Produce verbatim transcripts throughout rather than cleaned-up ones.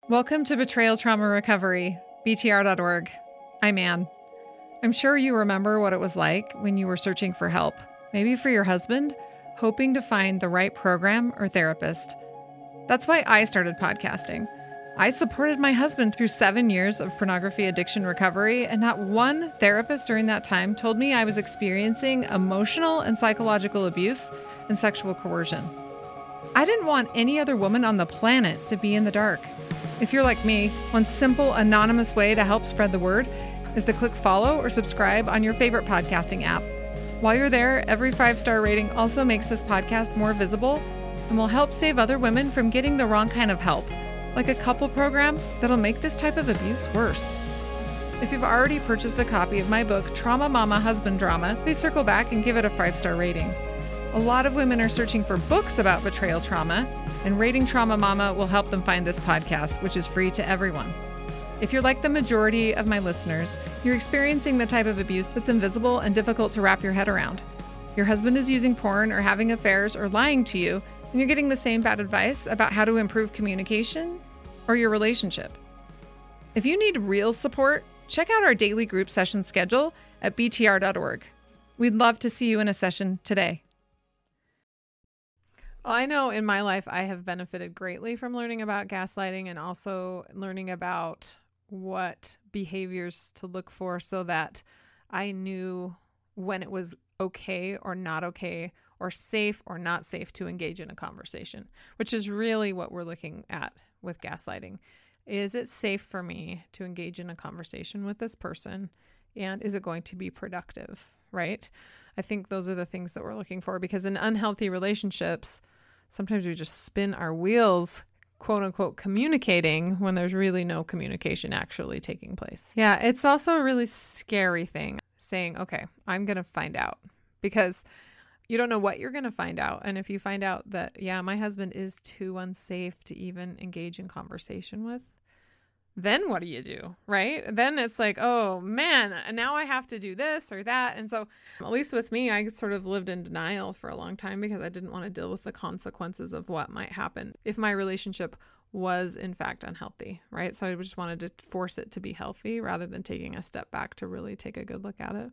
Welcome to Betrayal Trauma Recovery, B T R dot org. I'm Ann. I'm sure you remember what it was like when you were searching for help, maybe for your husband, hoping to find the right program or therapist. That's why I started podcasting. I supported my husband through seven years of pornography addiction recovery, and not one therapist during that time told me I was experiencing emotional and psychological abuse and sexual coercion. I didn't want any other woman on the planet to be in the dark. If you're like me, one simple, anonymous way to help spread the word is to click follow or subscribe on your favorite podcasting app. While you're there, every five-star rating also makes this podcast more visible and will help save other women from getting the wrong kind of help, like a couple program that'll make this type of abuse worse. If you've already purchased a copy of my book, Trauma Mama Husband Drama, please circle back and give it a five-star rating. A lot of women are searching for books about betrayal trauma, and rating Trauma Mama will help them find this podcast, which is free to everyone. If you're like the majority of my listeners, you're experiencing the type of abuse that's invisible and difficult to wrap your head around. Your husband is using porn or having affairs or lying to you, and you're getting the same bad advice about how to improve communication or your relationship. If you need real support, check out our daily group session schedule at B T R dot org. We'd love to see you in a session today. Well, I know in my life I have benefited greatly from learning about gaslighting and also learning about what behaviors to look for so that I knew when it was okay or not okay or safe or not safe to engage in a conversation, which is really what we're looking at with gaslighting. Is it safe for me to engage in a conversation with this person? And is it going to be productive, right? I think those are the things that we're looking for, because in unhealthy relationships, sometimes we just spin our wheels, quote unquote, communicating when there's really no communication actually taking place. Yeah, it's also a really scary thing saying, okay, I'm going to find out, because you don't know what you're going to find out. And if you find out that, yeah, my husband is too unsafe to even engage in conversation with, then what do you do, right? Then it's like, oh man, now I have to do this or that. And so at least with me, I sort of lived in denial for a long time because I didn't want to deal with the consequences of what might happen if my relationship was in fact unhealthy, right? So I just wanted to force it to be healthy rather than taking a step back to really take a good look at it.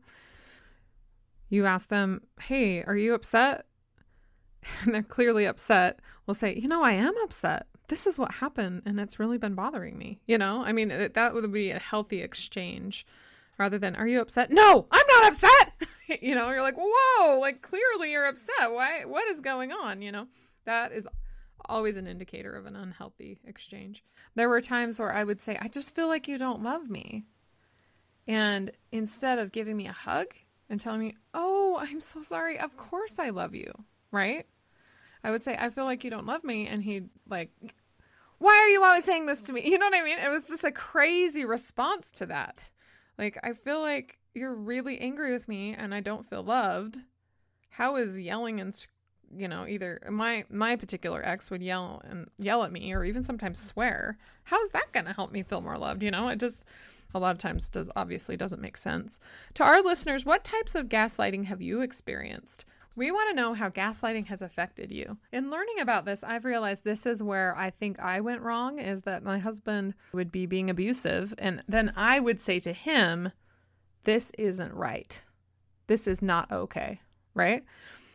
You ask them, hey, are you upset? And they're clearly upset. We'll say, you know, I am upset. This is what happened and it's really been bothering me. You know, I mean, that would be a healthy exchange rather than, are you upset? No, I'm not upset. You know, you're like, whoa, like clearly you're upset. Why? What is going on? You know, that is always an indicator of an unhealthy exchange. There were times where I would say, I just feel like you don't love me. And instead of giving me a hug and telling me, oh, I'm so sorry. Of course I love you. Right? I would say, I feel like you don't love me. And he'd like, why are you always saying this to me? You know what I mean? It was just a crazy response to that. Like, I feel like you're really angry with me and I don't feel loved. How is yelling and, you know, either my, my particular ex would yell and yell at me or even sometimes swear. How is that going to help me feel more loved? You know, it just a lot of times does obviously doesn't make sense. To our listeners, what types of gaslighting have you experienced? We want to know how gaslighting has affected you. In learning about this, I've realized this is where I think I went wrong, is that my husband would be being abusive. And then I would say to him, this isn't right. This is not okay. Right?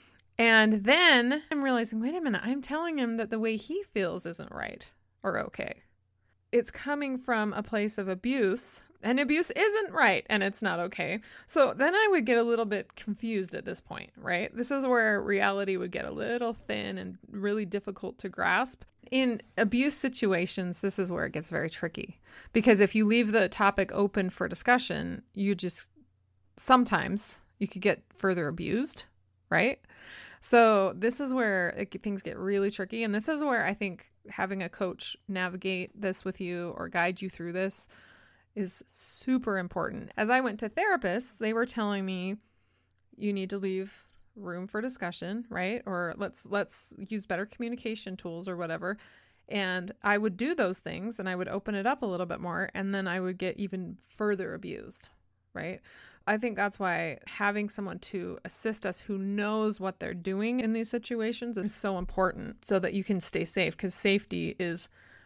And then I'm realizing, wait a minute, I'm telling him that the way he feels isn't right or okay. It's coming from a place of abuse, and abuse isn't right and it's not okay. So then I would get a little bit confused at this point, right? This is where reality would get a little thin and really difficult to grasp. In abuse situations, this is where it gets very tricky, because if you leave the topic open for discussion, you just sometimes you could get further abused, right? So this is where it, things get really tricky. And this is where I think having a coach navigate this with you or guide you through this is super important. As I went to therapists, they were telling me you need to leave room for discussion, right? Or let's let's use better communication tools or whatever. And I would do those things and I would open it up a little bit more, and then I would get even further abused, right? I think that's why having someone to assist us who knows what they're doing in these situations is so important, so that you can stay safe, because safety is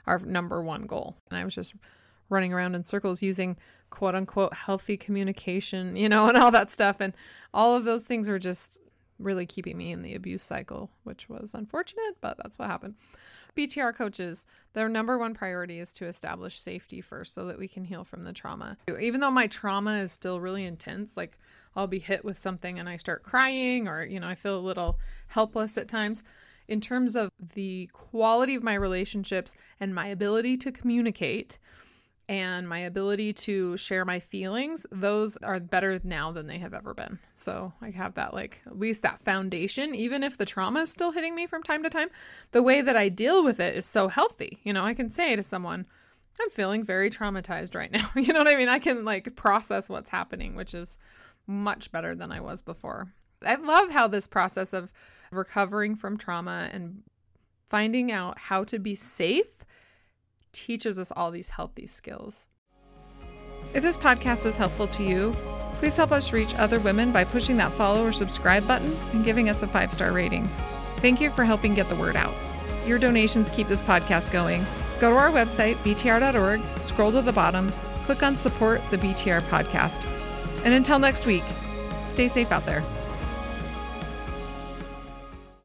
our number one goal. And I was just running around in circles using quote unquote healthy communication, you know, and all that stuff. And all of those things were just really keeping me in the abuse cycle, which was unfortunate, but that's what happened. B T R coaches, their number one priority is to establish safety first so that we can heal from the trauma. Even though my trauma is still really intense, like I'll be hit with something and I start crying, or, you know, I feel a little helpless at times. In terms of the quality of my relationships and my ability to communicate and my ability to share my feelings, those are better now than they have ever been. So I have that, like, at least that foundation, even if the trauma is still hitting me from time to time, the way that I deal with it is so healthy. You know, I can say to someone, I'm feeling very traumatized right now. You know what I mean? I can like process what's happening, which is much better than I was before. I love how this process of recovering from trauma and finding out how to be safe teaches us all these healthy skills. If this podcast is helpful to you, please help us reach other women by pushing that follow or subscribe button and giving us a five-star rating. Thank you for helping get the word out. Your donations keep this podcast going. Go to our website, b t r dot org, scroll to the bottom, click on Support the B T R Podcast. And until next week, stay safe out there.